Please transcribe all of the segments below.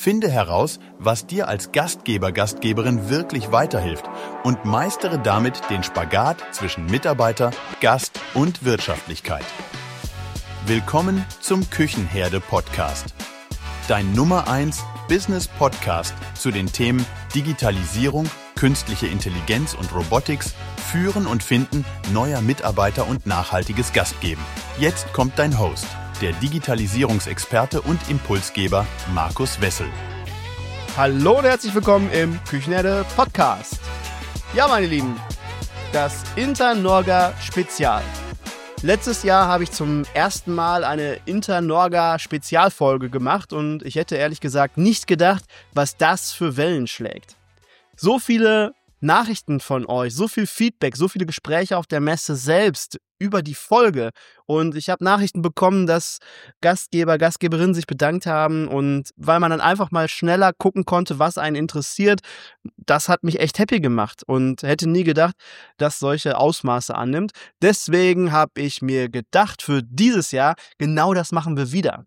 Finde heraus, was dir als Gastgeber, Gastgeberin wirklich weiterhilft und meistere damit den Spagat zwischen Mitarbeiter, Gast und Wirtschaftlichkeit. Willkommen zum Küchenherde-Podcast. Dein Nummer 1 Business-Podcast zu den Themen Digitalisierung, künstliche Intelligenz und Robotics, Führen und Finden neuer Mitarbeiter und nachhaltiges Gastgeben. Jetzt kommt dein Host, der Digitalisierungsexperte und Impulsgeber Markus Wessel. Hallo und herzlich willkommen im Küchenherde Podcast. Ja, meine Lieben, das Internorga Spezial. Letztes Jahr habe ich zum ersten Mal eine Internorga Spezialfolge gemacht und ich hätte ehrlich gesagt nicht gedacht, was das für Wellen schlägt. So viele Nachrichten von euch, so viel Feedback, so viele Gespräche auf der Messe selbst über die Folge. Und ich habe Nachrichten bekommen, dass Gastgeber, Gastgeberinnen sich bedankt haben und weil man dann einfach mal schneller gucken konnte, was einen interessiert, das hat mich echt happy gemacht und hätte nie gedacht, dass solche Ausmaße annimmt. Deswegen habe ich mir gedacht, für dieses Jahr, genau das machen wir wieder.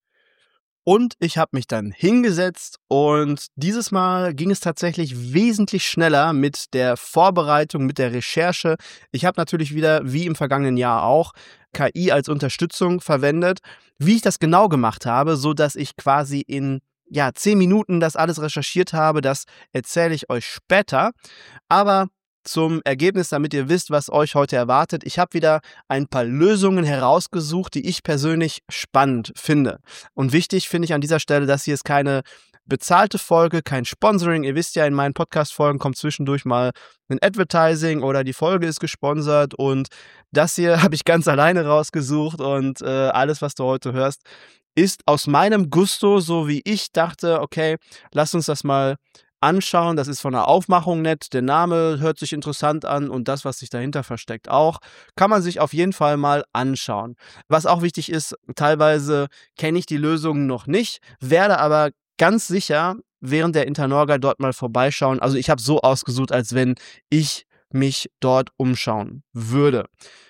Und ich habe mich dann hingesetzt und dieses Mal ging es tatsächlich wesentlich schneller mit der Vorbereitung, mit der Recherche. Ich habe natürlich wieder, wie im vergangenen Jahr auch, KI als Unterstützung verwendet. Wie ich das genau gemacht habe, so dass ich quasi in 10 Minuten das alles recherchiert habe, das erzähle ich euch später. Aber zum Ergebnis, damit ihr wisst, was euch heute erwartet. Ich habe wieder ein paar Lösungen herausgesucht, die ich persönlich spannend finde. Und wichtig finde ich an dieser Stelle, dass hier ist keine bezahlte Folge, kein Sponsoring. Ihr wisst ja, in meinen Podcast-Folgen kommt zwischendurch mal ein Advertising oder die Folge ist gesponsert. Und das hier habe ich ganz alleine rausgesucht und alles, was du heute hörst, ist aus meinem Gusto, so wie ich dachte, okay, lass uns das mal anschauen, das ist von der Aufmachung nett, der Name hört sich interessant an und das, was sich dahinter versteckt auch, kann man sich auf jeden Fall mal anschauen. Was auch wichtig ist, teilweise kenne ich die Lösungen noch nicht, werde aber ganz sicher während der Internorga dort mal vorbeischauen. Also ich habe so ausgesucht, als wenn ich mich dort umschauen würde.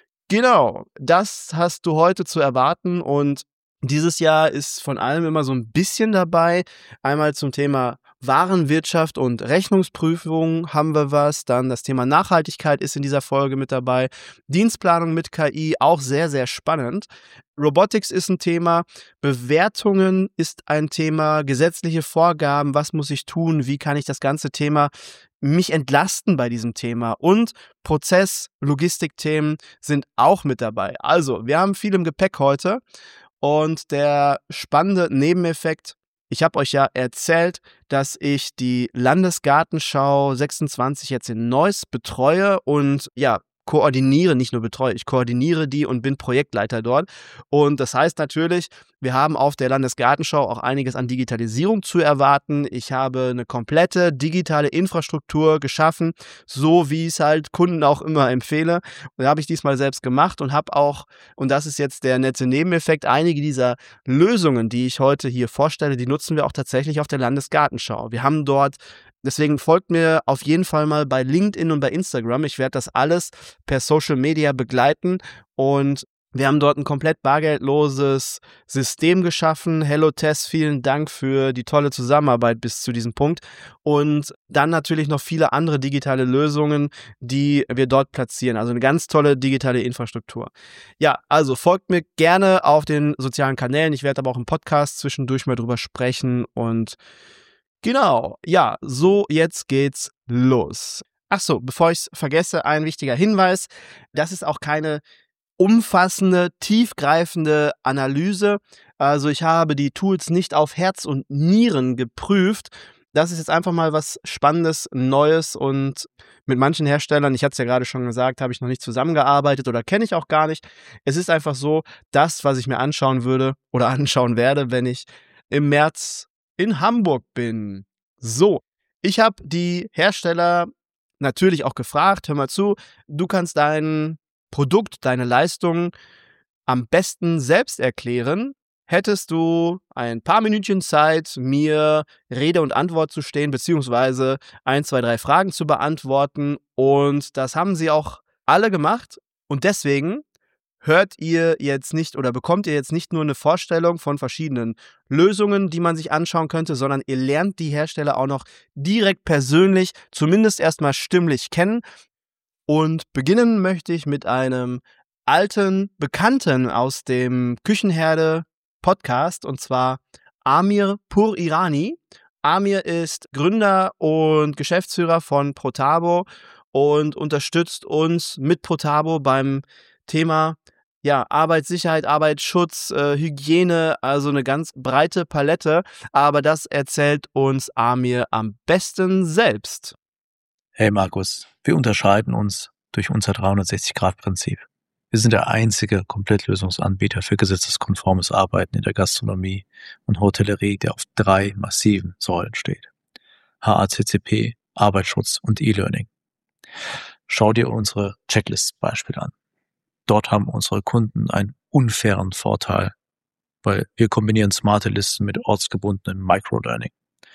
Genau, das hast du heute zu erwarten und dieses Jahr ist von allem immer so ein bisschen dabei. Einmal zum Thema Warenwirtschaft und Rechnungsprüfung haben wir was. Dann das Thema Nachhaltigkeit ist in dieser Folge mit dabei. Dienstplanung mit KI, auch sehr, sehr spannend. Robotics ist ein Thema. Bewertungen ist ein Thema. Gesetzliche Vorgaben, was muss ich tun? Wie kann ich das ganze Thema mich entlasten bei diesem Thema? Und Prozess-, Logistikthemen sind auch mit dabei. Also, wir haben viel im Gepäck heute. Und der spannende Nebeneffekt, ich habe euch ja erzählt, dass ich die Landesgartenschau 26 jetzt in Neuss betreue und koordiniere, nicht nur betreue, ich koordiniere die und bin Projektleiter dort. Und das heißt natürlich, wir haben auf der Landesgartenschau auch einiges an Digitalisierung zu erwarten. Ich habe eine komplette digitale Infrastruktur geschaffen, so wie ich es halt Kunden auch immer empfehle. Und da habe ich diesmal selbst gemacht und habe auch, und das ist jetzt der nette Nebeneffekt, einige dieser Lösungen, die ich heute hier vorstelle, die nutzen wir auch tatsächlich auf der Landesgartenschau. Wir haben dort Deswegen folgt mir auf jeden Fall mal bei LinkedIn und bei Instagram. Ich werde das alles per Social Media begleiten und wir haben dort ein komplett bargeldloses System geschaffen. Hello Tess, vielen Dank für die tolle Zusammenarbeit bis zu diesem Punkt. Und dann natürlich noch viele andere digitale Lösungen, die wir dort platzieren. Also eine ganz tolle digitale Infrastruktur. Ja, also folgt mir gerne auf den sozialen Kanälen. Ich werde aber auch im Podcast zwischendurch mal drüber sprechen und genau, ja, so jetzt geht's los. Achso, bevor ich es vergesse, ein wichtiger Hinweis. Das ist auch keine umfassende, tiefgreifende Analyse. Also ich habe die Tools nicht auf Herz und Nieren geprüft. Das ist jetzt einfach mal was Spannendes, Neues und mit manchen Herstellern, ich hatte es ja gerade schon gesagt, habe ich noch nicht zusammengearbeitet oder kenne ich auch gar nicht. Es ist einfach so, das, was ich mir anschauen würde oder anschauen werde, wenn ich im März in Hamburg bin. So, ich habe die Hersteller natürlich auch gefragt, hör mal zu, du kannst dein Produkt, deine Leistung am besten selbst erklären. Hättest du ein paar Minütchen Zeit, mir Rede und Antwort zu stehen, beziehungsweise 1, 2, 3 Fragen zu beantworten? Und das haben sie auch alle gemacht. Und deswegen hört ihr jetzt nicht oder bekommt ihr jetzt nicht nur eine Vorstellung von verschiedenen Lösungen, die man sich anschauen könnte, sondern ihr lernt die Hersteller auch noch direkt persönlich, zumindest erstmal stimmlich kennen. Und beginnen möchte ich mit einem alten Bekannten aus dem Küchenherde-Podcast, und zwar Amir Purirani. Amir ist Gründer und Geschäftsführer von Protabo und unterstützt uns mit Protabo beim Thema Arbeitssicherheit, Arbeitsschutz, Hygiene, also eine ganz breite Palette. Aber das erzählt uns Amir am besten selbst. Hey Markus, wir unterscheiden uns durch unser 360-Grad-Prinzip. Wir sind der einzige Komplettlösungsanbieter für gesetzeskonformes Arbeiten in der Gastronomie und Hotellerie, der auf 3 massiven Säulen steht: HACCP, Arbeitsschutz und E-Learning. Schau dir unsere Checklist-Beispiele an. Dort haben unsere Kunden einen unfairen Vorteil, weil wir kombinieren smarte Listen mit ortsgebundenem Microlearning.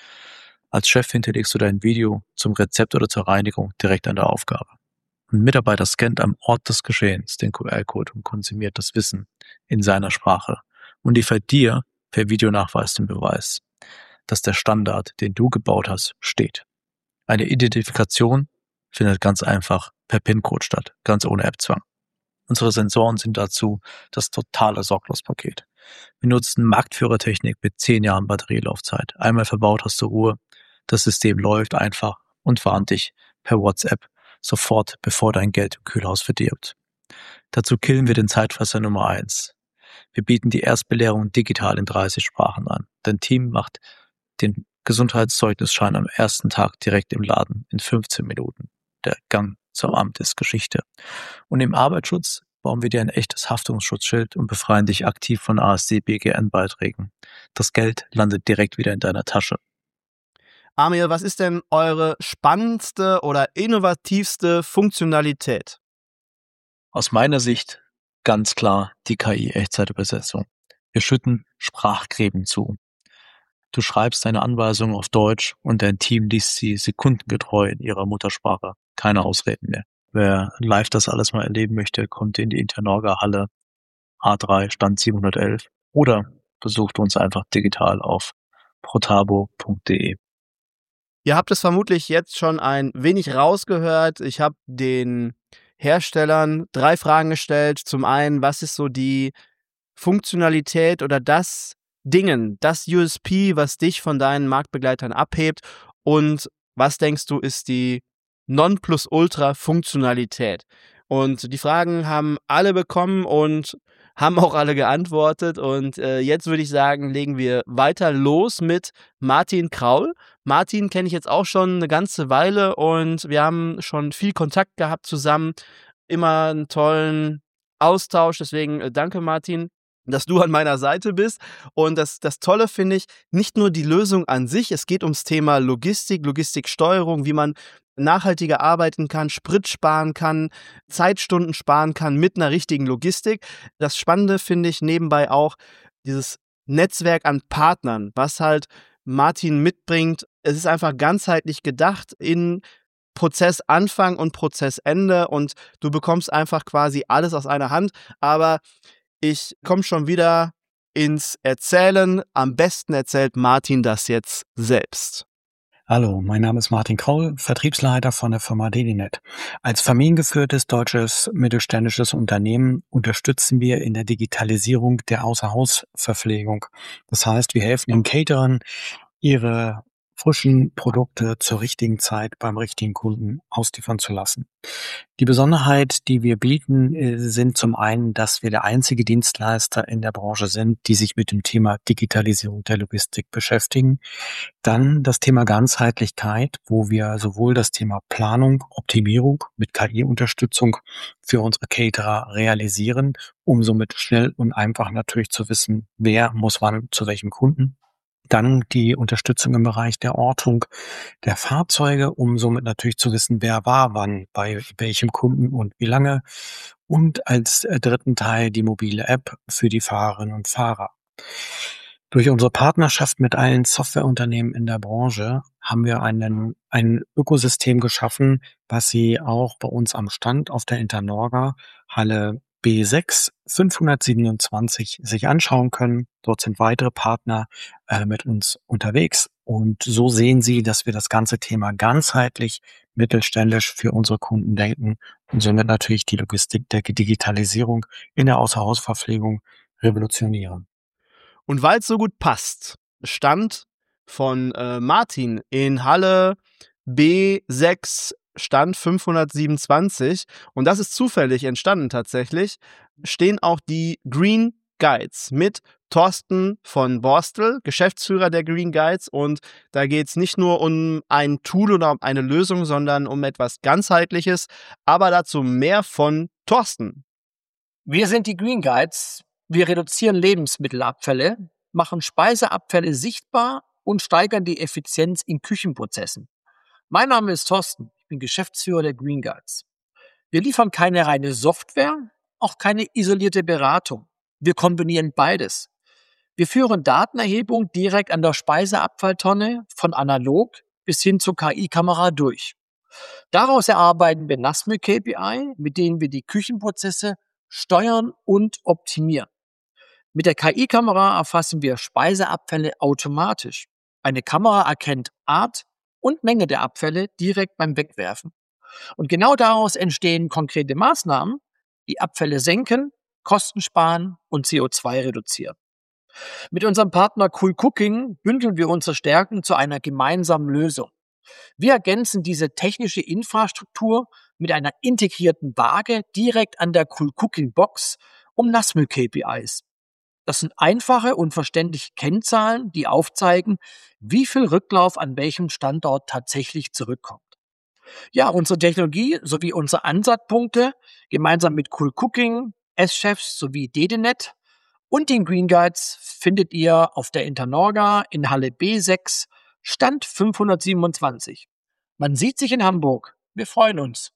Als Chef hinterlegst du dein Video zum Rezept oder zur Reinigung direkt an der Aufgabe. Ein Mitarbeiter scannt am Ort des Geschehens den QR-Code und konsumiert das Wissen in seiner Sprache und liefert dir per Videonachweis den Beweis, dass der Standard, den du gebaut hast, steht. Eine Identifikation findet ganz einfach per PIN-Code statt, ganz ohne App-Zwang. Unsere Sensoren sind dazu das totale Sorglospaket. Wir nutzen Marktführertechnik mit 10 Jahren Batterielaufzeit. Einmal verbaut hast du Ruhe, das System läuft einfach und warnt dich per WhatsApp sofort, bevor dein Geld im Kühlhaus verdirbt. Dazu killen wir den Zeitfresser Nummer 1. Wir bieten die Erstbelehrung digital in 30 Sprachen an. Dein Team macht den Gesundheitszeugnisschein am ersten Tag direkt im Laden in 15 Minuten. Der Gang zum Amt ist Geschichte. Und im Arbeitsschutz bauen wir dir ein echtes Haftungsschutzschild und befreien dich aktiv von ASD-BGN-Beiträgen. Das Geld landet direkt wieder in deiner Tasche. Amir, was ist denn eure spannendste oder innovativste Funktionalität? Aus meiner Sicht ganz klar die KI-Echtzeitübersetzung. Wir schütten Sprachgräben zu. Du schreibst deine Anweisungen auf Deutsch und dein Team liest sie sekundengetreu in ihrer Muttersprache. Keine Ausreden mehr. Wer live das alles mal erleben möchte, kommt in die Internorga-Halle A3 Stand 711 oder besucht uns einfach digital auf protabo.de. Ihr habt es vermutlich jetzt schon ein wenig rausgehört. Ich habe den Herstellern 3 Fragen gestellt. Zum einen, was ist so die Funktionalität oder das Dingen, das USP, was dich von deinen Marktbegleitern abhebt? Und was denkst du, ist die Nonplusultra-Funktionalität? Und die Fragen haben alle bekommen und haben auch alle geantwortet. Und jetzt würde ich sagen, legen wir weiter los mit Martin Kraul. Martin kenne ich jetzt auch schon eine ganze Weile und wir haben schon viel Kontakt gehabt zusammen. Immer einen tollen Austausch. Deswegen danke, Martin, dass du an meiner Seite bist. Und das Tolle finde ich, nicht nur die Lösung an sich, es geht ums Thema Logistik, Logistiksteuerung, wie man nachhaltiger arbeiten kann, Sprit sparen kann, Zeitstunden sparen kann mit einer richtigen Logistik. Das Spannende finde ich nebenbei auch dieses Netzwerk an Partnern, was halt Martin mitbringt. Es ist einfach ganzheitlich gedacht in Prozessanfang und Prozessende und du bekommst einfach quasi alles aus einer Hand. Aber ich komme schon wieder ins Erzählen. Am besten erzählt Martin das jetzt selbst. Hallo, mein Name ist Martin Kraul, Vertriebsleiter von der Firma Delinet. Als familiengeführtes deutsches mittelständisches Unternehmen unterstützen wir in der Digitalisierung der Außerhausverpflegung. Das heißt, wir helfen den Caterern, ihre frischen Produkte zur richtigen Zeit beim richtigen Kunden ausliefern zu lassen. Die Besonderheit, die wir bieten, sind zum einen, dass wir der einzige Dienstleister in der Branche sind, die sich mit dem Thema Digitalisierung der Logistik beschäftigen. Dann das Thema Ganzheitlichkeit, wo wir sowohl das Thema Planung, Optimierung mit KI-Unterstützung für unsere Caterer realisieren, um somit schnell und einfach natürlich zu wissen, wer muss wann zu welchem Kunden. Dann die Unterstützung im Bereich der Ortung der Fahrzeuge, um somit natürlich zu wissen, wer war wann bei welchem Kunden und wie lange. Und als dritten Teil die mobile App für die Fahrerinnen und Fahrer. Durch unsere Partnerschaft mit allen Softwareunternehmen in der Branche haben wir ein Ökosystem geschaffen, was Sie auch bei uns am Stand auf der Internorga Halle B6 527 sich anschauen können. Dort sind weitere Partner mit uns unterwegs. Und so sehen Sie, dass wir das ganze Thema ganzheitlich mittelständisch für unsere Kunden denken und somit natürlich die Logistik der Digitalisierung in der Außerhausverpflegung revolutionieren. Und weil es so gut passt, stand von Martin in Halle B6 Stand 527, und das ist zufällig entstanden tatsächlich, stehen auch die Green Guides mit Thorsten von Borstel, Geschäftsführer der Green Guides, und da geht es nicht nur um ein Tool oder um eine Lösung, sondern um etwas Ganzheitliches, aber dazu mehr von Thorsten. Wir sind die Green Guides. Wir reduzieren Lebensmittelabfälle, machen Speiseabfälle sichtbar und steigern die Effizienz in Küchenprozessen. Mein Name ist Thorsten, ich bin Geschäftsführer der Green Guides. Wir liefern keine reine Software, auch keine isolierte Beratung. Wir kombinieren beides. Wir führen Datenerhebung direkt an der Speiseabfalltonne von analog bis hin zur KI-Kamera durch. Daraus erarbeiten wir NASME-KPI, mit denen wir die Küchenprozesse steuern und optimieren. Mit der KI-Kamera erfassen wir Speiseabfälle automatisch. Eine Kamera erkennt Art und Menge der Abfälle direkt beim Wegwerfen. Und genau daraus entstehen konkrete Maßnahmen, die Abfälle senken, Kosten sparen und CO2 reduzieren. Mit unserem Partner Cool Cooking bündeln wir unsere Stärken zu einer gemeinsamen Lösung. Wir ergänzen diese technische Infrastruktur mit einer integrierten Waage direkt an der Cool Cooking Box um NASME-KPIs. Das sind einfache und verständliche Kennzahlen, die aufzeigen, wie viel Rücklauf an welchem Standort tatsächlich zurückkommt. Ja, unsere Technologie sowie unsere Ansatzpunkte gemeinsam mit Cool Cooking, S-Chefs sowie DDNet und den Green Guides findet ihr auf der Internorga in Halle B6, Stand 527. Man sieht sich in Hamburg. Wir freuen uns.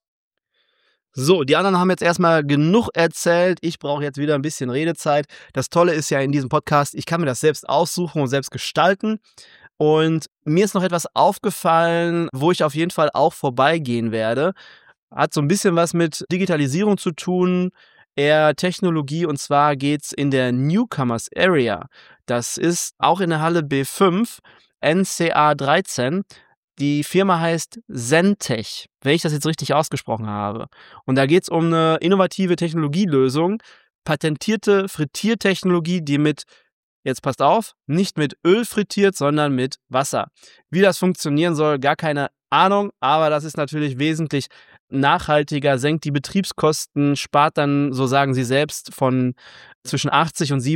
So, die anderen haben jetzt erstmal genug erzählt. Ich brauche jetzt wieder ein bisschen Redezeit. Das Tolle ist ja in diesem Podcast, ich kann mir das selbst aussuchen und selbst gestalten. Und mir ist noch etwas aufgefallen, wo ich auf jeden Fall auch vorbeigehen werde. Hat so ein bisschen was mit Digitalisierung zu tun, eher Technologie, und zwar geht's in der Newcomers Area. Das ist auch in der Halle B5, NCA 13. Die Firma heißt Zentech, wenn ich das jetzt richtig ausgesprochen habe. Und da geht es um eine innovative Technologielösung, patentierte Frittiertechnologie, die mit, jetzt passt auf, nicht mit Öl frittiert, sondern mit Wasser. Wie das funktionieren soll, gar keine Ahnung, aber das ist natürlich wesentlich nachhaltiger, senkt die Betriebskosten, spart dann, so sagen sie selbst, von zwischen 80 und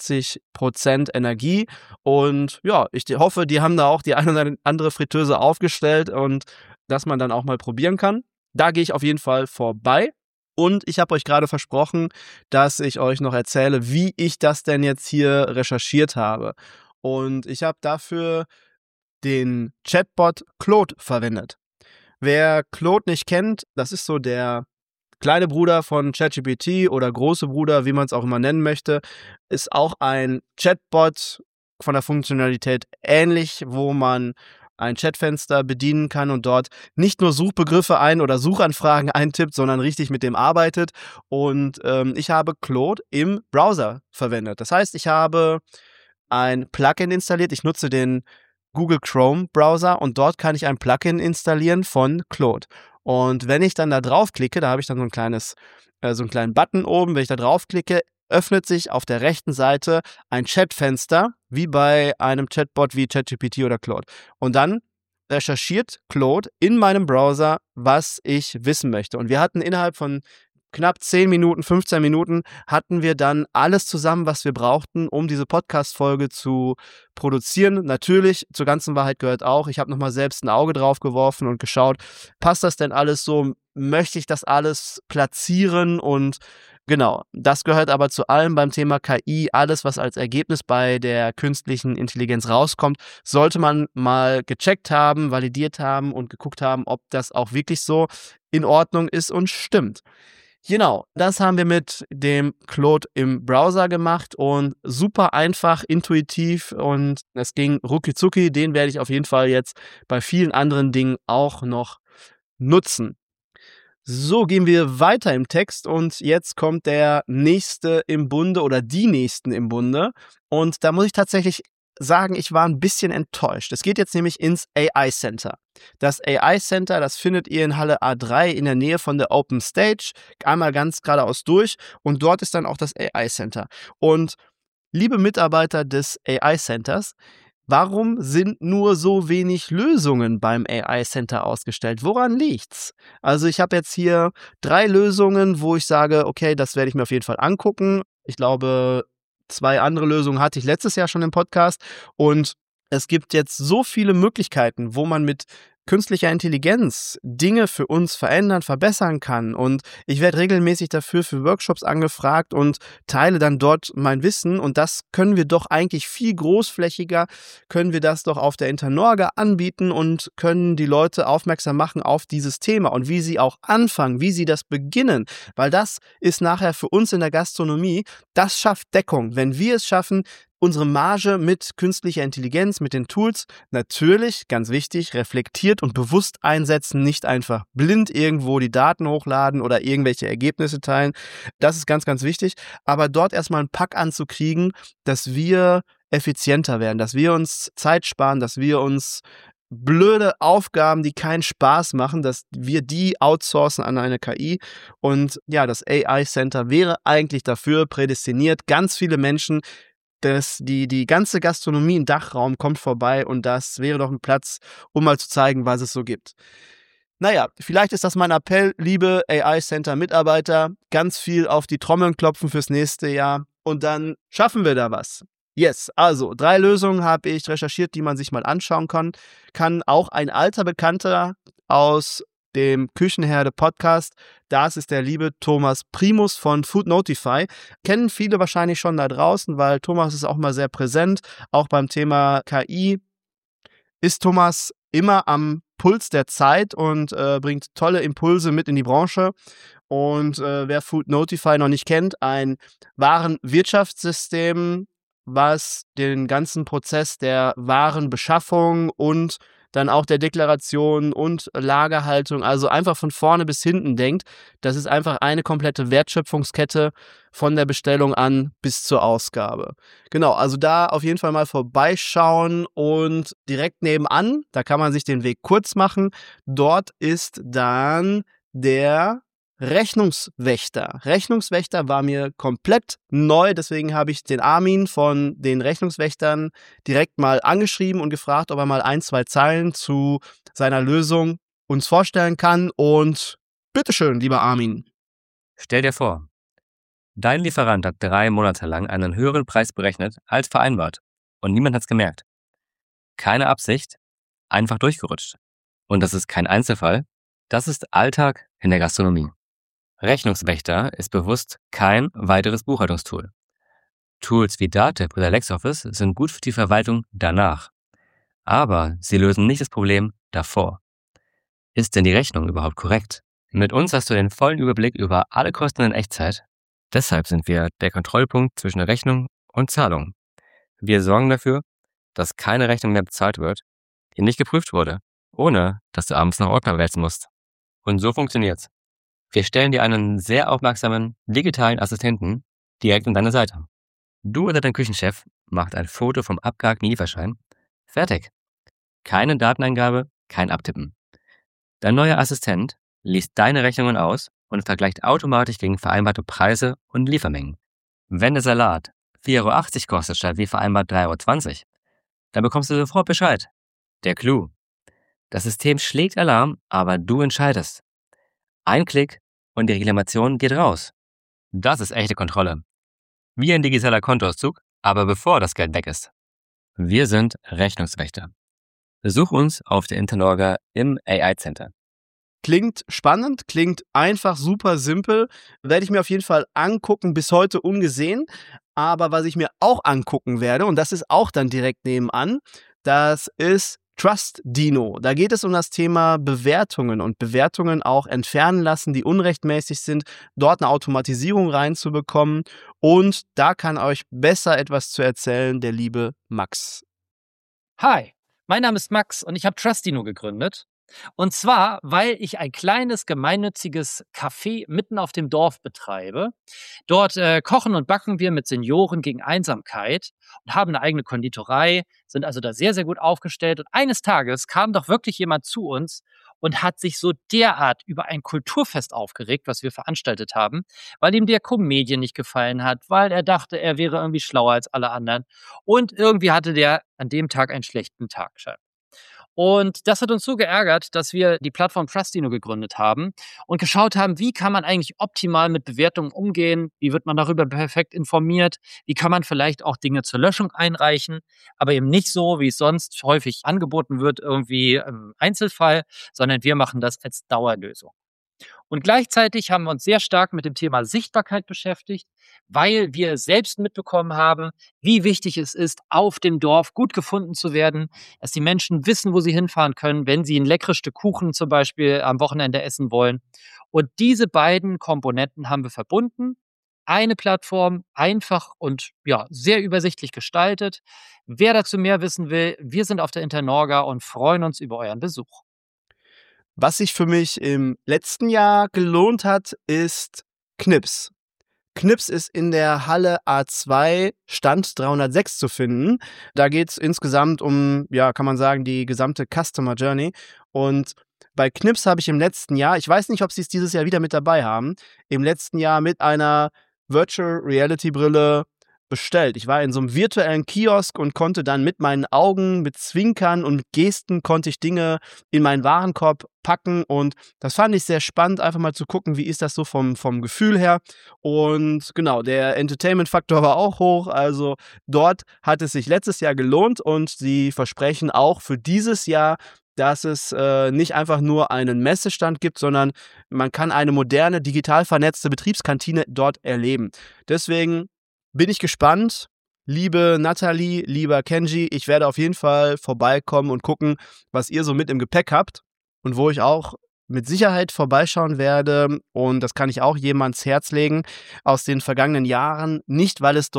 87% Energie. Und ja, ich hoffe, die haben da auch die eine oder andere Fritteuse aufgestellt und dass man dann auch mal probieren kann. Da gehe ich auf jeden Fall vorbei. Und ich habe euch gerade versprochen, dass ich euch noch erzähle, wie ich das denn jetzt hier recherchiert habe. Und ich habe dafür den Chatbot Claude verwendet. Wer Claude nicht kennt, das ist so der kleine Bruder von ChatGPT oder große Bruder, wie man es auch immer nennen möchte, ist auch ein Chatbot von der Funktionalität ähnlich, wo man ein Chatfenster bedienen kann und dort nicht nur Suchbegriffe oder Suchanfragen eintippt, sondern richtig mit dem arbeitet. Und ich habe Claude im Browser verwendet. Das heißt, ich habe ein Plugin installiert. Ich nutze den Google Chrome Browser und dort kann ich ein Plugin installieren von Claude. Und wenn ich dann da draufklicke, da habe ich dann so einen kleinen Button oben, wenn ich da draufklicke, öffnet sich auf der rechten Seite ein Chatfenster, wie bei einem Chatbot wie ChatGPT oder Claude. Und dann recherchiert Claude in meinem Browser, was ich wissen möchte. Und wir hatten innerhalb von knapp 10 Minuten, 15 Minuten hatten wir dann alles zusammen, was wir brauchten, um diese Podcast-Folge zu produzieren. Natürlich, zur ganzen Wahrheit gehört auch, ich habe nochmal selbst ein Auge drauf geworfen und geschaut, passt das denn alles so? Möchte ich das alles platzieren? Und genau, das gehört aber zu allem beim Thema KI. Alles, was als Ergebnis bei der künstlichen Intelligenz rauskommt, sollte man mal gecheckt haben, validiert haben und geguckt haben, ob das auch wirklich so in Ordnung ist und stimmt. Genau, das haben wir mit dem Claude im Browser gemacht und super einfach, intuitiv und es ging rucki zucki. Den werde ich auf jeden Fall jetzt bei vielen anderen Dingen auch noch nutzen. So, gehen wir weiter im Text und jetzt kommt der Nächste im Bunde oder die Nächsten im Bunde. Und da muss ich tatsächlich sagen, ich war ein bisschen enttäuscht. Es geht jetzt nämlich ins AI Center. Das AI Center, das findet ihr in Halle A3 in der Nähe von der Open Stage, einmal ganz geradeaus durch und dort ist dann auch das AI Center. Und liebe Mitarbeiter des AI Centers, warum sind nur so wenig Lösungen beim AI Center ausgestellt? Woran liegt's? Also ich habe jetzt hier 3 Lösungen, wo ich sage, okay, das werde ich mir auf jeden Fall angucken. Ich glaube, 2 andere Lösungen hatte ich letztes Jahr schon im Podcast und es gibt jetzt so viele Möglichkeiten, wo man mit künstlicher Intelligenz Dinge für uns verändern, verbessern kann und ich werde regelmäßig dafür für Workshops angefragt und teile dann dort mein Wissen und das können wir doch eigentlich viel großflächiger, können wir das doch auf der Internorga anbieten und können die Leute aufmerksam machen auf dieses Thema und wie sie auch anfangen, wie sie das beginnen, weil das ist nachher für uns in der Gastronomie, das schafft Deckung. Wenn wir es schaffen, unsere Marge mit künstlicher Intelligenz, mit den Tools, natürlich, ganz wichtig, reflektiert und bewusst einsetzen, nicht einfach blind irgendwo die Daten hochladen oder irgendwelche Ergebnisse teilen. Das ist ganz, ganz wichtig. Aber dort erstmal einen Pack anzukriegen, dass wir effizienter werden, dass wir uns Zeit sparen, dass wir uns blöde Aufgaben, die keinen Spaß machen, dass wir die outsourcen an eine KI. Und ja, das AI Center wäre eigentlich dafür prädestiniert, ganz viele Menschen, die ganze Gastronomie im Dachraum kommt vorbei und das wäre doch ein Platz, um mal zu zeigen, was es so gibt. Naja, vielleicht ist das mein Appell, liebe AI Center Mitarbeiter, ganz viel auf die Trommeln klopfen fürs nächste Jahr und dann schaffen wir da was. Yes, also 3 Lösungen habe ich recherchiert, die man sich mal anschauen kann. Auch ein alter Bekannter aus dem Küchenherde-Podcast. Das ist der liebe Thomas Primus von Food Notify. Kennen viele wahrscheinlich schon da draußen, weil Thomas ist auch mal sehr präsent. Auch beim Thema KI ist Thomas immer am Puls der Zeit und bringt tolle Impulse mit in die Branche. Und wer Food Notify noch nicht kennt, ein Warenwirtschaftssystem, was den ganzen Prozess der Warenbeschaffung und dann auch der Deklaration und Lagerhaltung, also einfach von vorne bis hinten denkt. Das ist einfach eine komplette Wertschöpfungskette von der Bestellung an bis zur Ausgabe. Genau, also da auf jeden Fall mal vorbeischauen und direkt nebenan, da kann man sich den Weg kurz machen. Dort ist dann der Rechnungswächter. Rechnungswächter war mir komplett neu, deswegen habe ich den Armin von den Rechnungswächtern direkt mal angeschrieben und gefragt, ob er mal 1, 2 Zeilen zu seiner Lösung uns vorstellen kann. Und bitteschön, lieber Armin. Stell dir vor, dein Lieferant hat 3 Monate lang einen höheren Preis berechnet als vereinbart und niemand hat's gemerkt. Keine Absicht, einfach durchgerutscht. Und das ist kein Einzelfall, das ist Alltag in der Gastronomie. Rechnungswächter ist bewusst kein weiteres Buchhaltungstool. Tools wie Datev oder LexOffice sind gut für die Verwaltung danach. Aber sie lösen nicht das Problem davor. Ist denn die Rechnung überhaupt korrekt? Mit uns hast du den vollen Überblick über alle Kosten in Echtzeit. Deshalb sind wir der Kontrollpunkt zwischen Rechnung und Zahlung. Wir sorgen dafür, dass keine Rechnung mehr bezahlt wird, die nicht geprüft wurde, ohne dass du abends noch Ordner wälzen musst. Und so funktioniert's. Wir stellen dir einen sehr aufmerksamen digitalen Assistenten direkt an deine Seite. Du oder dein Küchenchef macht ein Foto vom abgehackten Lieferschein. Fertig. Keine Dateneingabe, kein Abtippen. Dein neuer Assistent liest deine Rechnungen aus und vergleicht automatisch gegen vereinbarte Preise und Liefermengen. Wenn der Salat 4,80 € kostet statt wie vereinbart 3,20 €, dann bekommst du sofort Bescheid. Der Clou: Das System schlägt Alarm, aber du entscheidest. Ein Klick und die Reklamation geht raus. Das ist echte Kontrolle. Wie ein digitaler Kontoauszug, aber bevor das Geld weg ist. Wir sind Rechnungswächter. Besuch uns auf der Internorga im AI Center. Klingt spannend, klingt einfach super simpel. Werde ich mir auf jeden Fall angucken, bis heute ungesehen. Aber was ich mir auch angucken werde, und das ist auch dann direkt nebenan, das ist TrustDino. Da geht es um das Thema Bewertungen und Bewertungen auch entfernen lassen, die unrechtmäßig sind, dort eine Automatisierung reinzubekommen. Und da kann euch besser etwas zu erzählen der liebe Max. Hi, mein Name ist Max und ich habe TrustDino gegründet. Und zwar, weil ich ein kleines gemeinnütziges Café mitten auf dem Dorf betreibe. Dort kochen und backen wir mit Senioren gegen Einsamkeit und haben eine eigene Konditorei, sind also da sehr, sehr gut aufgestellt. Und eines Tages kam doch wirklich jemand zu uns und hat sich so derart über ein Kulturfest aufgeregt, was wir veranstaltet haben, weil ihm der Comedian nicht gefallen hat, weil er dachte, er wäre irgendwie schlauer als alle anderen. Und irgendwie hatte der an dem Tag einen schlechten Tag. Und das hat uns so geärgert, dass wir die Plattform Trustino gegründet haben und geschaut haben, wie kann man eigentlich optimal mit Bewertungen umgehen, wie wird man darüber perfekt informiert, wie kann man vielleicht auch Dinge zur Löschung einreichen, aber eben nicht so, wie es sonst häufig angeboten wird, irgendwie im Einzelfall, sondern wir machen das als Dauerlösung. Und gleichzeitig haben wir uns sehr stark mit dem Thema Sichtbarkeit beschäftigt, weil wir selbst mitbekommen haben, wie wichtig es ist, auf dem Dorf gut gefunden zu werden, dass die Menschen wissen, wo sie hinfahren können, wenn sie ein leckeres Stück Kuchen zum Beispiel am Wochenende essen wollen. Und diese beiden Komponenten haben wir verbunden. Eine Plattform, einfach und ja, sehr übersichtlich gestaltet. Wer dazu mehr wissen will, wir sind auf der Internorga und freuen uns über euren Besuch. Was sich für mich im letzten Jahr gelohnt hat, ist Knips. Knips ist in der Halle A2 Stand 306 zu finden. Da geht es insgesamt um, ja, kann man sagen, die gesamte Customer Journey. Und bei Knips habe ich im letzten Jahr, ich weiß nicht, ob sie es dieses Jahr wieder mit dabei haben, im letzten Jahr mit einer Virtual Reality Brille bestellt. Ich war in so einem virtuellen Kiosk und konnte dann mit meinen Augen, mit Zwinkern und mit Gesten konnte ich Dinge in meinen Warenkorb packen und das fand ich sehr spannend, einfach mal zu gucken, wie ist das so vom Gefühl her. Und genau, der Entertainment-Faktor war auch hoch, also dort hat es sich letztes Jahr gelohnt und sie versprechen auch für dieses Jahr, dass es nicht einfach nur einen Messestand gibt, sondern man kann eine moderne, digital vernetzte Betriebskantine dort erleben. Deswegen bin ich gespannt. Liebe Nathalie, lieber Kenji, ich werde auf jeden Fall vorbeikommen und gucken, was ihr so mit im Gepäck habt und wo ich auch mit Sicherheit vorbeischauen werde. Und das kann ich auch jedem ans Herz legen aus den vergangenen Jahren. Nicht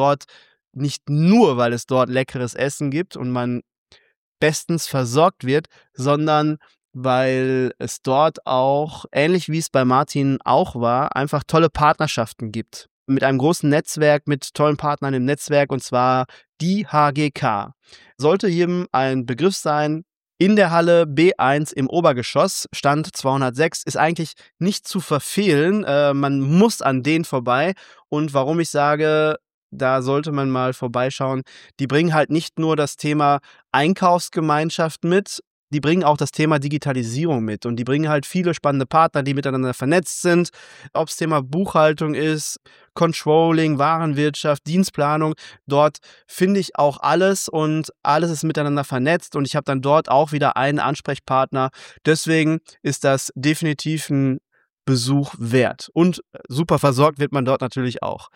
nur, weil es dort leckeres Essen gibt und man bestens versorgt wird, sondern weil es dort auch, ähnlich wie es bei Martin auch war, einfach tolle Partnerschaften gibt. Mit einem großen Netzwerk, mit tollen Partnern im Netzwerk, und zwar die HGK. Sollte jedem ein Begriff sein, in der Halle B1 im Obergeschoss, Stand 206, ist eigentlich nicht zu verfehlen. Man muss an denen vorbei. Und warum ich sage, da sollte man mal vorbeischauen, die bringen halt nicht nur das Thema Einkaufsgemeinschaft mit, die bringen auch das Thema Digitalisierung mit und die bringen halt viele spannende Partner, die miteinander vernetzt sind, ob es Thema Buchhaltung ist, Controlling, Warenwirtschaft, Dienstplanung, dort finde ich auch alles und alles ist miteinander vernetzt und ich habe dann dort auch wieder einen Ansprechpartner, deswegen ist das definitiv ein Besuch wert und super versorgt wird man dort natürlich auch.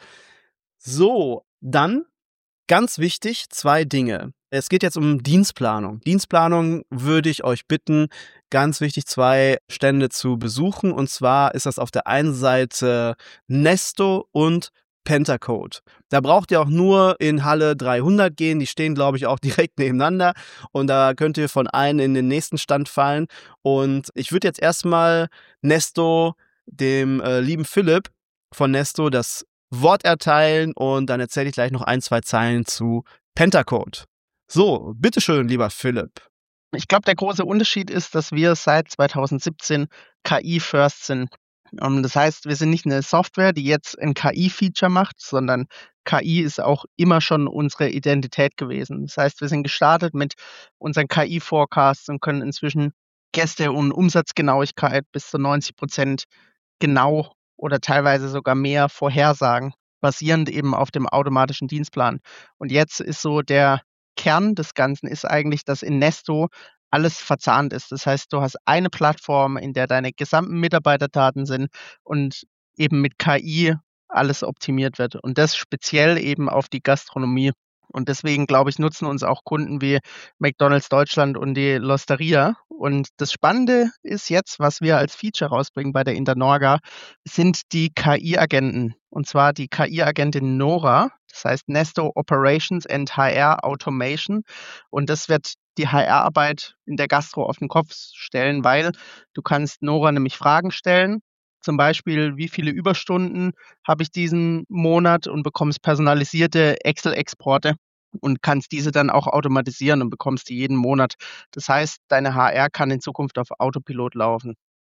So, dann ganz wichtig, 2 Dinge. Es geht jetzt um Dienstplanung. Dienstplanung würde ich euch bitten, ganz wichtig 2 Stände zu besuchen. Und zwar ist das auf der einen Seite Nesto und Pentacode. Da braucht ihr auch nur in Halle 300 gehen. Die stehen, glaube ich, auch direkt nebeneinander. Und da könnt ihr von einem in den nächsten Stand fallen. Und ich würde jetzt erstmal Nesto, dem lieben Philipp von Nesto, das Wort erteilen und dann erzähle ich gleich noch 1, 2 Zeilen zu Pentacode. So, bitteschön, lieber Philipp. Ich glaube, der große Unterschied ist, dass wir seit 2017 KI-first sind. Das heißt, wir sind nicht eine Software, die jetzt ein KI-Feature macht, sondern KI ist auch immer schon unsere Identität gewesen. Das heißt, wir sind gestartet mit unseren KI-Forecasts und können inzwischen Gäste- und Umsatzgenauigkeit bis zu 90% genau oder teilweise sogar mehr vorhersagen, basierend eben auf dem automatischen Dienstplan. Und jetzt ist so der Kern des Ganzen ist eigentlich, dass in Nesto alles verzahnt ist. Das heißt, du hast eine Plattform, in der deine gesamten Mitarbeiterdaten sind und eben mit KI alles optimiert wird. Und das speziell eben auf die Gastronomie. Und deswegen, glaube ich, nutzen uns auch Kunden wie McDonald's Deutschland und die L'Osteria. Und das Spannende ist jetzt, was wir als Feature rausbringen bei der Internorga, sind die KI-Agenten. Und zwar die KI-Agentin Nora, das heißt Nesto Operations and HR Automation. Und das wird die HR-Arbeit in der Gastro auf den Kopf stellen, weil du kannst Nora nämlich Fragen stellen. Zum Beispiel, wie viele Überstunden habe ich diesen Monat, und bekommst personalisierte Excel-Exporte und kannst diese dann auch automatisieren und bekommst die jeden Monat. Das heißt, deine HR kann in Zukunft auf Autopilot laufen.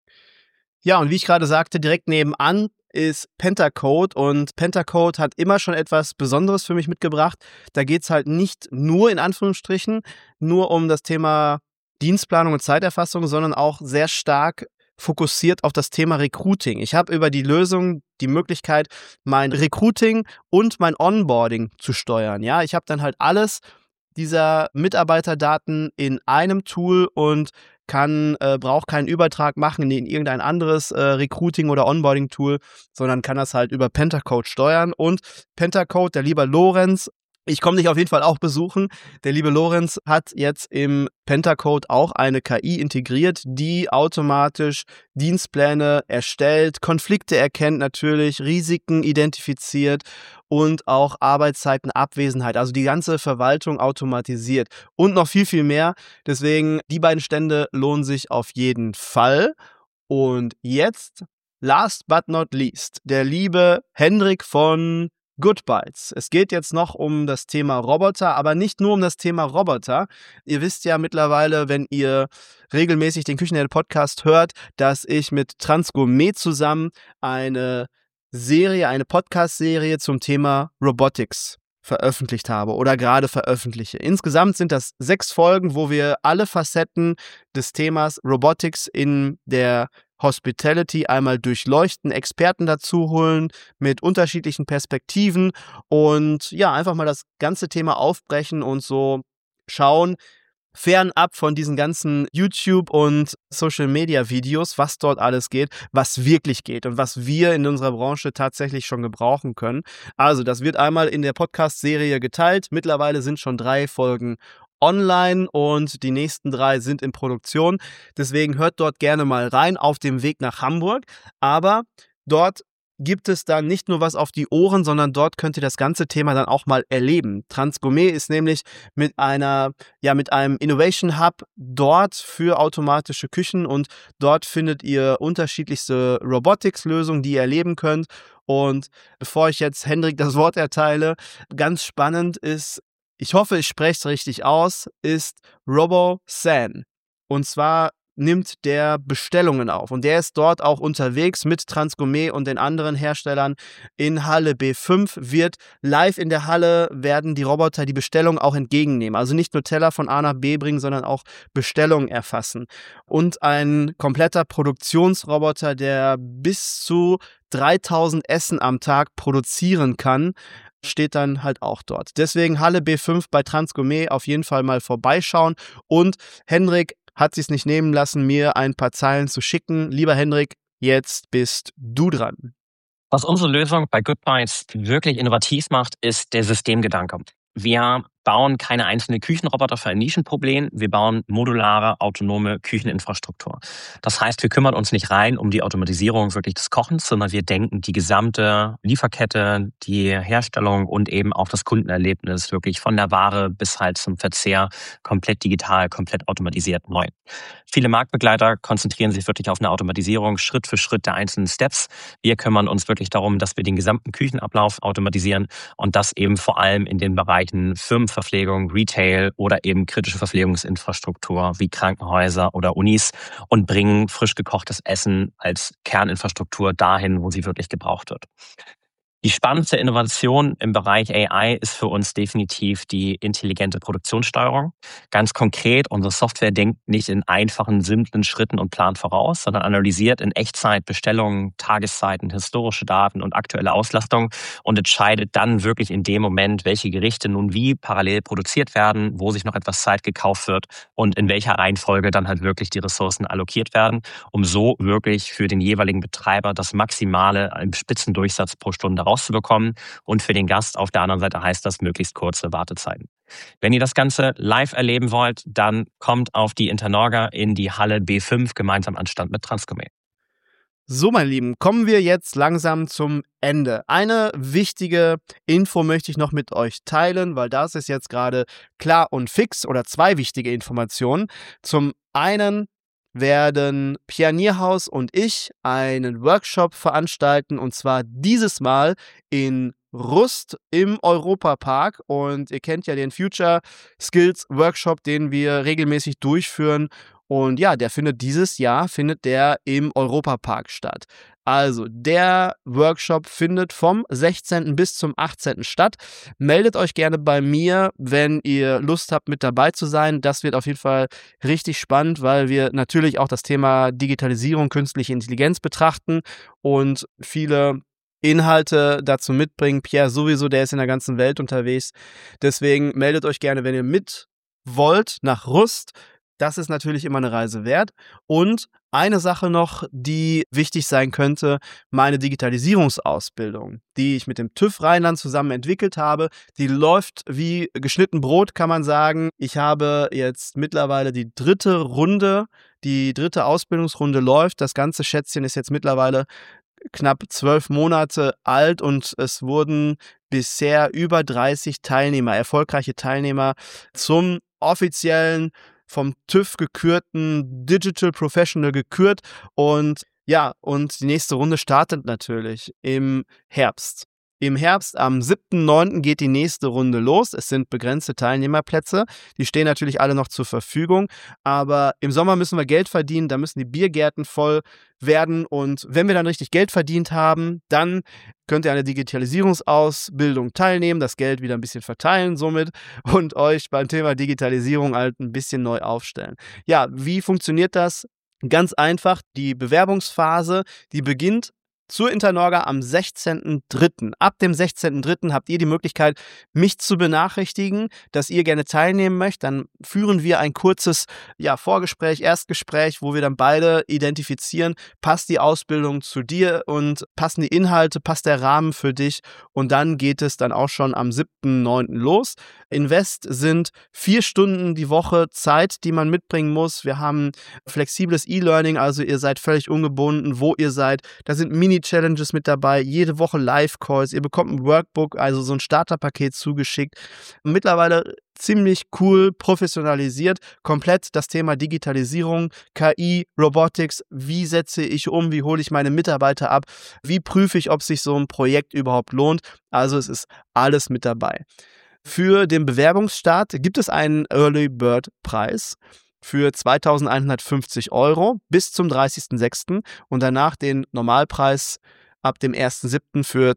Ja, und wie ich gerade sagte, direkt nebenan ist Pentacode, und Pentacode hat immer schon etwas Besonderes für mich mitgebracht. Da geht es halt nicht nur in Anführungsstrichen nur um das Thema Dienstplanung und Zeiterfassung, sondern auch sehr stark fokussiert auf das Thema Recruiting. Ich habe über die Lösung die Möglichkeit, mein Recruiting und mein Onboarding zu steuern. Ja, ich habe dann halt alles dieser Mitarbeiterdaten in einem Tool und braucht keinen Übertrag machen in irgendein anderes Recruiting- oder Onboarding-Tool, sondern kann das halt über Pentacode steuern. Und Pentacode, der liebe Lorenz, ich komme dich auf jeden Fall auch besuchen. Der liebe Lorenz hat jetzt im Pentacode auch eine KI integriert, die automatisch Dienstpläne erstellt, Konflikte erkennt natürlich, Risiken identifiziert und auch Arbeitszeitenabwesenheit, also die ganze Verwaltung automatisiert und noch viel, viel mehr. Deswegen, die beiden Stände lohnen sich auf jeden Fall. Und jetzt, last but not least, der liebe Hendrik von Goodbytes. Es geht jetzt noch um das Thema Roboter, aber nicht nur um das Thema Roboter. Ihr wisst ja mittlerweile, wenn ihr regelmäßig den Küchenherde-Podcast hört, dass ich mit Transgourmet zusammen eine Podcast-Serie zum Thema Robotics veröffentlicht habe oder gerade veröffentliche. Insgesamt sind das 6 Folgen, wo wir alle Facetten des Themas Robotics in der Hospitality einmal durchleuchten, Experten dazu holen mit unterschiedlichen Perspektiven und ja, einfach mal das ganze Thema aufbrechen und so schauen, fernab von diesen ganzen YouTube- und Social-Media-Videos, was dort alles geht, was wirklich geht und was wir in unserer Branche tatsächlich schon gebrauchen können. Also das wird einmal in der Podcast-Serie geteilt. Mittlerweile sind schon 3 Folgen online und die nächsten 3 sind in Produktion. Deswegen hört dort gerne mal rein auf dem Weg nach Hamburg. Aber dort gibt es dann nicht nur was auf die Ohren, sondern dort könnt ihr das ganze Thema dann auch mal erleben. Transgourmet ist nämlich mit einem Innovation Hub dort für automatische Küchen und dort findet ihr unterschiedlichste Robotics-Lösungen, die ihr erleben könnt. Und bevor ich jetzt Hendrik das Wort erteile, ganz spannend ist, ich hoffe, ich spreche es richtig aus, ist RoboSan. Und zwar nimmt der Bestellungen auf. Und der ist dort auch unterwegs mit Transgourmet und den anderen Herstellern in Halle B5. Wird live in der Halle, werden die Roboter die Bestellung auch entgegennehmen. Also nicht nur Teller von A nach B bringen, sondern auch Bestellungen erfassen. Und ein kompletter Produktionsroboter, der bis zu 3000 Essen am Tag produzieren kann, steht dann halt auch dort. Deswegen Halle B5 bei Transgourmet auf jeden Fall mal vorbeischauen. Und Hendrik hat sich es nicht nehmen lassen, mir ein paar Zeilen zu schicken. Lieber Hendrik, jetzt bist du dran. Was unsere Lösung bei Goodbytes wirklich innovativ macht, ist der Systemgedanke. Wir bauen keine einzelnen Küchenroboter für ein Nischenproblem, wir bauen modulare, autonome Kücheninfrastruktur. Das heißt, wir kümmern uns nicht rein um die Automatisierung wirklich des Kochens, sondern wir denken die gesamte Lieferkette, die Herstellung und eben auch das Kundenerlebnis wirklich von der Ware bis halt zum Verzehr komplett digital, komplett automatisiert neu. Viele Marktbegleiter konzentrieren sich wirklich auf eine Automatisierung Schritt für Schritt der einzelnen Steps. Wir kümmern uns wirklich darum, dass wir den gesamten Küchenablauf automatisieren und das eben vor allem in den Bereichen Firmenverpflegung, Retail oder eben kritische Verpflegungsinfrastruktur wie Krankenhäuser oder Unis und bringen frisch gekochtes Essen als Kerninfrastruktur dahin, wo sie wirklich gebraucht wird. Die spannendste Innovation im Bereich AI ist für uns definitiv die intelligente Produktionssteuerung. Ganz konkret, unsere Software denkt nicht in einfachen, simplen Schritten und plant voraus, sondern analysiert in Echtzeit Bestellungen, Tageszeiten, historische Daten und aktuelle Auslastung und entscheidet dann wirklich in dem Moment, welche Gerichte nun wie parallel produziert werden, wo sich noch etwas Zeit gekauft wird und in welcher Reihenfolge dann halt wirklich die Ressourcen allokiert werden, um so wirklich für den jeweiligen Betreiber das Maximale im Spitzendurchsatz pro Stunde rauszubekommen und für den Gast auf der anderen Seite heißt das möglichst kurze Wartezeiten. Wenn ihr das Ganze live erleben wollt, dann kommt auf die Internorga in die Halle B5 gemeinsam an Stand mit Transgourmet. So, meine Lieben, kommen wir jetzt langsam zum Ende. Eine wichtige Info möchte ich noch mit euch teilen, weil das ist jetzt gerade klar und fix, oder zwei wichtige Informationen. Zum einen werden Pierre Nierhaus und ich einen Workshop veranstalten, und zwar dieses Mal in Rust im Europapark. Und ihr kennt ja den Future Skills Workshop, den wir regelmäßig durchführen. Und ja, dieses Jahr findet der im Europapark statt. Also der Workshop findet vom 16. bis zum 18. statt. Meldet euch gerne bei mir, wenn ihr Lust habt, mit dabei zu sein. Das wird auf jeden Fall richtig spannend, weil wir natürlich auch das Thema Digitalisierung, künstliche Intelligenz betrachten und viele Inhalte dazu mitbringen. Pierre sowieso, der ist in der ganzen Welt unterwegs. Deswegen meldet euch gerne, wenn ihr mit wollt, nach Rust. Das ist natürlich immer eine Reise wert. Und eine Sache noch, die wichtig sein könnte: meine Digitalisierungsausbildung, die ich mit dem TÜV Rheinland zusammen entwickelt habe, die läuft wie geschnitten Brot, kann man sagen. Ich habe jetzt mittlerweile die dritte Ausbildungsrunde läuft. Das ganze Schätzchen ist jetzt mittlerweile knapp 12 Monate alt und es wurden bisher über 30 erfolgreiche Teilnehmer zum offiziellen, vom TÜV gekürten Digital Professional gekürt. Und ja, und die nächste Runde startet natürlich im Herbst. Im Herbst, am 7.9. geht die nächste Runde los. Es sind begrenzte Teilnehmerplätze. Die stehen natürlich alle noch zur Verfügung. Aber im Sommer müssen wir Geld verdienen. Da müssen die Biergärten voll werden. Und wenn wir dann richtig Geld verdient haben, dann könnt ihr an der Digitalisierungsausbildung teilnehmen, das Geld wieder ein bisschen verteilen somit und euch beim Thema Digitalisierung halt ein bisschen neu aufstellen. Ja, wie funktioniert das? Ganz einfach, die Bewerbungsphase, die beginnt zur Internorga am 16.03. Ab dem 16.03. habt ihr die Möglichkeit, mich zu benachrichtigen, dass ihr gerne teilnehmen möchtet. Dann führen wir ein kurzes Vorgespräch, Erstgespräch, wo wir dann beide identifizieren, passt die Ausbildung zu dir und passen die Inhalte, passt der Rahmen für dich. Und dann geht es dann auch schon am 7.9. los. Invest sind 4 Stunden die Woche Zeit, die man mitbringen muss. Wir haben flexibles E-Learning, also ihr seid völlig ungebunden, wo ihr seid. Da sind Mini-Challenges mit dabei, jede Woche Live-Calls. Ihr bekommt ein Workbook, also so ein Starterpaket zugeschickt. Mittlerweile ziemlich cool professionalisiert, komplett das Thema Digitalisierung, KI, Robotics, wie setze ich um, wie hole ich meine Mitarbeiter ab, wie prüfe ich, ob sich so ein Projekt überhaupt lohnt. Also es ist alles mit dabei. Für den Bewerbungsstart gibt es einen Early Bird Preis für 2.150 € bis zum 30.06. und danach den Normalpreis ab dem 1.07. für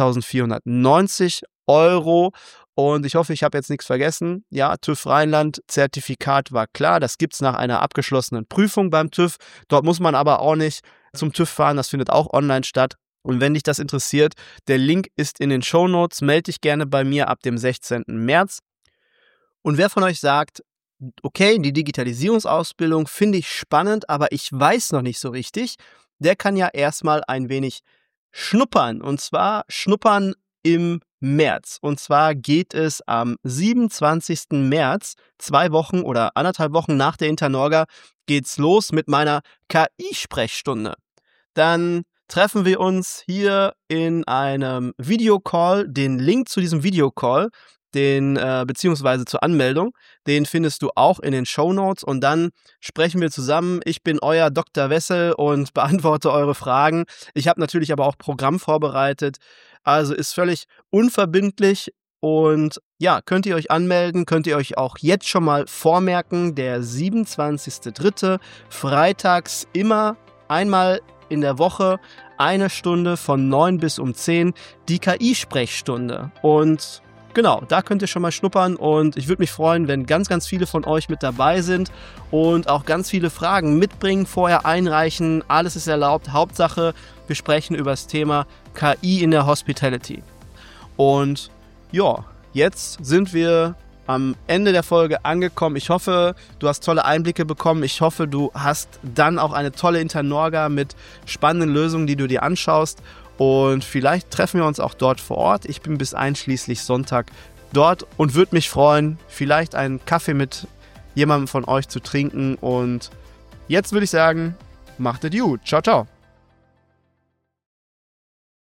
2.490 €. Und ich hoffe, ich habe jetzt nichts vergessen. Ja, TÜV Rheinland, Zertifikat war klar. Das gibt es nach einer abgeschlossenen Prüfung beim TÜV. Dort muss man aber auch nicht zum TÜV fahren. Das findet auch online statt. Und wenn dich das interessiert, der Link ist in den Shownotes. Melde dich gerne bei mir ab dem 16. März. Und wer von euch sagt, okay, die Digitalisierungsausbildung finde ich spannend, aber ich weiß noch nicht so richtig, der kann ja erstmal ein wenig schnuppern. Und zwar schnuppern im März. Und zwar geht es am 27. März, 2 Wochen oder 1,5 Wochen nach der Internorga, geht's los mit meiner KI-Sprechstunde. Dann treffen wir uns hier in einem Videocall. Den Link zu diesem Videocall, beziehungsweise zur Anmeldung, den findest du auch in den Shownotes, und dann sprechen wir zusammen. Ich bin euer Dr. Wessel und beantworte eure Fragen. Ich habe natürlich aber auch Programm vorbereitet, also ist völlig unverbindlich. Und ja, könnt ihr euch anmelden, könnt ihr euch auch jetzt schon mal vormerken, der 27.03. freitags immer einmal in der Woche 1 Stunde von 9 bis um 10 die KI-Sprechstunde. Und genau, da könnt ihr schon mal schnuppern, und ich würde mich freuen, wenn ganz, ganz viele von euch mit dabei sind und auch ganz viele Fragen mitbringen, vorher einreichen. Alles ist erlaubt. Hauptsache, wir sprechen über das Thema KI in der Hospitality. Und ja, jetzt sind wir am Ende der Folge angekommen. Ich hoffe, du hast tolle Einblicke bekommen. Ich hoffe, du hast dann auch eine tolle Internorga mit spannenden Lösungen, die du dir anschaust. Und vielleicht treffen wir uns auch dort vor Ort. Ich bin bis einschließlich Sonntag dort und würde mich freuen, vielleicht einen Kaffee mit jemandem von euch zu trinken. Und jetzt würde ich sagen, macht es gut. Ciao, ciao.